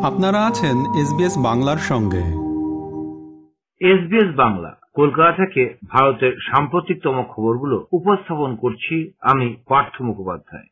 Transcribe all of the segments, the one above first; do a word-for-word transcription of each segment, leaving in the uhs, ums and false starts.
আপনারা আছেন এসবিএস বাংলার সঙ্গে। এসবিএস বাংলা কলকাতা থেকে ভারতের সাম্প্রতিকতম খবরগুলো উপস্থাপন করছি আমি পার্থ মুখোপাধ্যায়।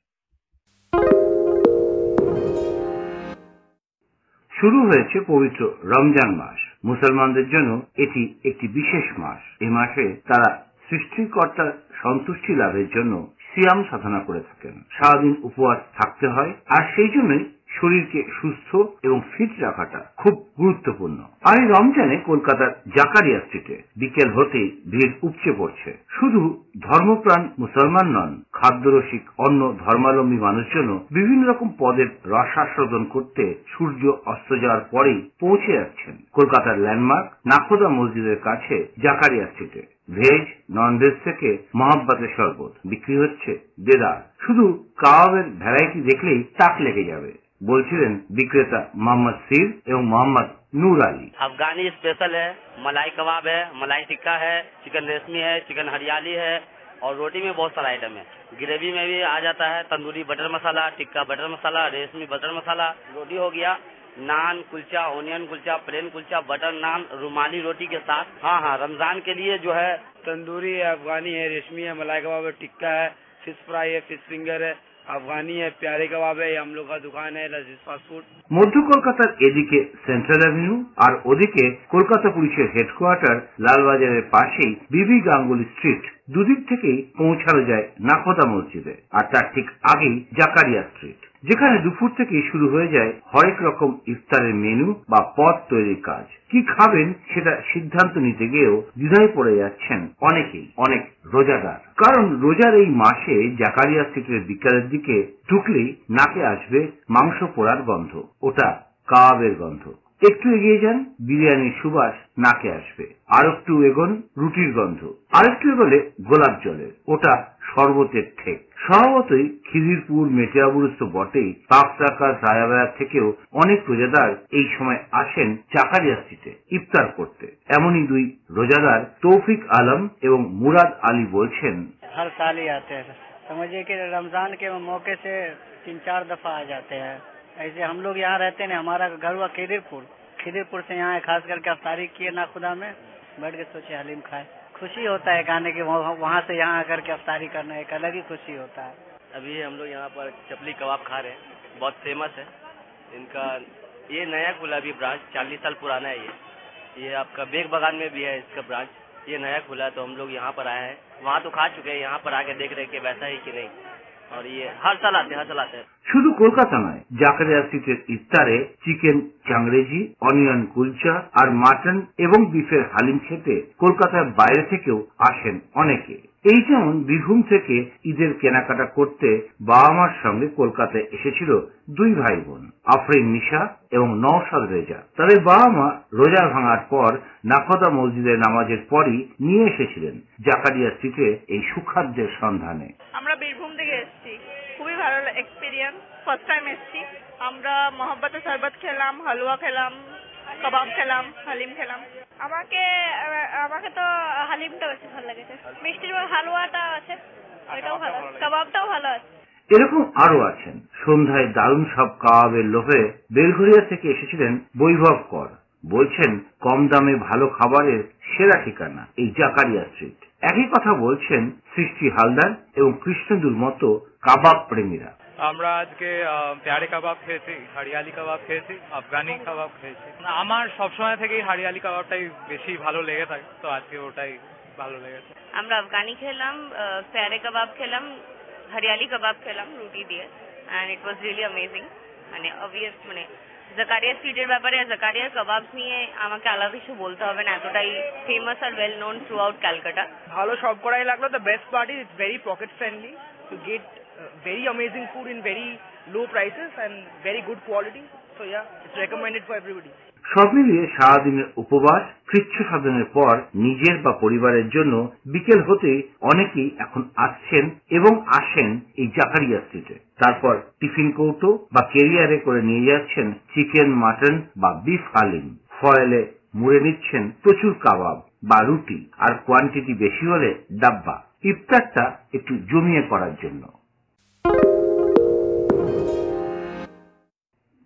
শুরু হয়েছে পবিত্র রমজান মাস। মুসলমানদের জন্য এটি একটি বিশেষ মাস। এই মাসে তারা সৃষ্টিকর্তার সন্তুষ্টি লাভের জন্য সিয়াম সাধনা করে থাকেন। সারাদিন উপবাস থাকতে হয়, আর সেই জন্যই শরীরকে সুস্থ এবং ফিট রাখাটা খুব গুরুত্বপূর্ণ। আর এই রমজানে কলকাতার জাকারিয়া স্ট্রিটে বিকেল হতেই ভিড় উপচে পড়ছে। শুধু ধর্মপ্রাণ মুসলমান নন, খাদ্যরসিক অন্য ধর্মাবলম্বী মানুষজনও বিভিন্ন রকম পদের রসাস্বাদন করতে সূর্য অস্ত যাওয়ার পরেই পৌঁছে যাচ্ছেন কলকাতার ল্যান্ডমার্ক নাখোদা মসজিদের কাছে জাকারিয়া স্ট্রিটে। ভেজ নন ভেজ থেকে মহাব্বাতের শরবত বিক্রি হচ্ছে দেদার। শুধু কাবাবের ভ্যারাইটি দেখলেই তাক লেগে যাবে, বলছিলেন বিক্রেতা মোহাম্মদ সির এবং মোহাম্মদ नूर अली। अफगानी स्पेशल है, मलाई कबाब है, मलाई टिक्का है, चिकन रेशमी है, चिकन हरियाली है, और रोटी में बहुत सारा आइटम है। ग्रेवी में भी आ जाता है tandoori butter masala, tikka butter masala, reshmi butter masala. रोटी हो गया naan kulcha, onion kulcha, plain kulcha, butter naan, rumali roti के साथ। हाँ हाँ रमजान के लिए जो है तंदूरी है, अफगानी है, रेशमी है, मलाई कबाब है, टिक्का है, फिश फ्राई है, फिश फिंगर है, अफगानी है, प्यारे कबाब है। हम लोग का दुकान है लजीज फास्ट फूड। মধ্য কলকাতার এদিকে সেন্ট্রাল অ্যাভিনিউ আর ওদিকে কলকাতা পুলিশের হেডকোয়ার্টার লালবাজারের পাশেই বিবি গাঙ্গুলি স্ট্রিট। দুদিক থেকেই পৌঁছানো যায় নাখোদা মসজিদে, আর তার ঠিক আগেই জাকারিয়া স্ট্রিট, যেখানে দুপুর থেকেই শুরু হয়ে যায় হরেক রকম ইফতারের মেনু বা পদ তৈরির কাজ। কি খাবেন সেটা সিদ্ধান্ত নিতে গিয়েও দ্বিধায় পড়ে যাচ্ছেন অনেকেই, অনেক রোজাদার। কারণ রোজার এই মাসে জাকারিয়া স্ট্রিটের বিকালের দিকে ঢুকলেই নাকে আসবে মাংস পোড়ার গন্ধ, ওটা কাবাবের গন্ধ। একটু এগিয়ে যান, বিরিয়ানির সুবাস নাকে আসবে। আর একটু এগোন, রুটির গন্ধ। আর একটু এগোলে গোলাপ জলের, ওটা শরবতের ঠেক। স্বভাবতই খিদিরপুর মেটিয়াবুরুজ তো বটেই, পাকসাকার রায়াবাজার থেকেও অনেক রোজাদার এই সময় আসেন জাকারিয়া স্ট্রিটে ইফতার করতে। এমনই দুই রোজাদার তৌফিক আলম এবং মুরাদ আলী বলছেন, हर साल ही आते हैं, समझिए कि रमजान के मौके से तीन चार दफा आ जाते हैं। ऐसे हम लोग यहाँ रहते हैं, हमारा घर हुआ खिदिरपुर, खिदिरपुर से यहाँ खास करके अफ्तारी किए नाखुदा में, बैठ के सोचे हलीम खाए। खुशी होता है खाने के, वहाँ से यहाँ आकर के अफ्तारी करना एक अलग ही खुशी होता है। अभी हम लोग यहाँ पर चपली कबाब खा रहे हैं, बहुत फेमस है इनका। ये नया खुला भी ब्रांच, चालीस साल पुराना है ये ये आपका बेग बगान में भी है इसका ब्रांच। ये नया खुला तो हम लोग यहाँ पर आए हैं, वहाँ तो खा चुके हैं, यहाँ पर आके देख रहे कि वैसा ही कि नहीं। और ये हर साल आते हैं, हर साल आते हैं। শুধু কলকাতা নয়, জাকারিয়া স্ট্রিটের ইফতারে চিকেন চাংরেজি, অনিয়ন কুলচা আর মাটন এবং বিফের হালিম খেতে কলকাতার বাইরে থেকেও আসেন অনেকে। এই যেমন বীরভূম থেকে ঈদের কেনাকাটা করতে বাবা মার সঙ্গে কলকাতায় এসেছিল দুই ভাই বোন, আফরিন নিশা এবং নওশাদ রেজা। তাদের বাবা মা রোজা ভাঙার পর নাখোদা মসজিদের নামাজের পরই নিয়ে এসেছিলেন জাকারিয়া স্ট্রিটে এই সুখাদ্যের সন্ধানে। আমরা বীরভূম থেকে এসেছি, খুবই ভালো এক্সপিরিয়েন্স। ফার্স্ট টাইম এসেছি আমরা। মহব্বতের শরবত খেলাম, হালুয়া খেলাম, কাবাব খেলাম, হালিম খেলাম। আমাকে আমাকে তো হালিমটা বেশি ভালো লেগেছে। মিষ্টির হালুয়াটা আছে, ওইটাও ভালো, কাবাবটাও ভালো আছে। এরকম আরো আছেন। সন্ধ্যায় দারুণ সব কাবাবের লোভে বেলঘরিয়া থেকে এসেছিলেন বৈভব কর। বলছেন কম দামে ভালো খাবারের সেরা ঠিকানা এই জাকারিয়া স্ট্রিট। একই কথা বলছেন সৃষ্টি হালদার এবং কৃষ্ণদুর মতো কাবাব প্রেমীরা। আমরা আজকে প্যারে কাবাব খেয়েছি, হরিয়ালি কাবাব খেয়েছি, আফগানি কাবাব খেয়েছি। আমার সবসময় থেকেই হরিয়ালি কাবাবটাই বেশি ভালো লেগে থাকে, তো আজকে ওটাই ভালো লেগেছে। আমরা আফগানি খেলাম, প্যারে কাবাব খেলাম, হরিয়ালি কাবাব খেলাম রুটি দিয়ে, and it was really amazing. মানে অবভিয়াস মানে জাকারিয়া স্ট্রিটের ব্যাপারে, জাকারিয়া কাবাব নিয়ে আমাকে আলাদা কিছু বলতে হবে না, এতটাই ফেমাস আর well known throughout Calcutta. ভালো সব করাই লাগলো। The best part is it's very pocket friendly to get very amazing food in very low prices and very good quality. So yeah, it's recommended for everybody. সব মিলিয়ে সারাদিনের উপবাস কৃচ্ছ সাধনের পর নিজের বা পরিবারের জন্য বিকেল হতেই অনেকেই এখন আসছেন এবং আসেন এই জাকারিয়া স্ট্রিটে। তারপর টিফিন কৌটো বা ক্যারিয়ারে করে নিয়ে যাচ্ছেন চিকেন, মাটন বা বিফ হালিম। ফয়েলে মুড়ে নিচ্ছেন প্রচুর কাবাব বা রুটি, আর কোয়ান্টিটি বেশি হলে ডাব্বা। ইফতারটা একটু জমিয়ে করার জন্য।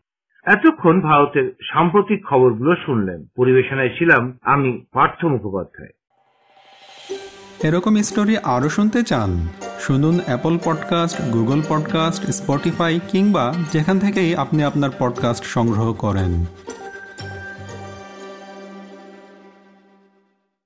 এতক্ষণ ভারতের সাম্প্রতিক খবরগুলো শুনলেন। পরিবেশনায় ছিলাম আমি পার্থ মুখোপাধ্যায়। এরকম স্টোরি আরও শুনতে চান? শুনুন Apple podcast, Google podcast, Spotify কিংবা যেখান থেকেই আপনি আপনার পডকাস্ট সংগ্রহ করেন।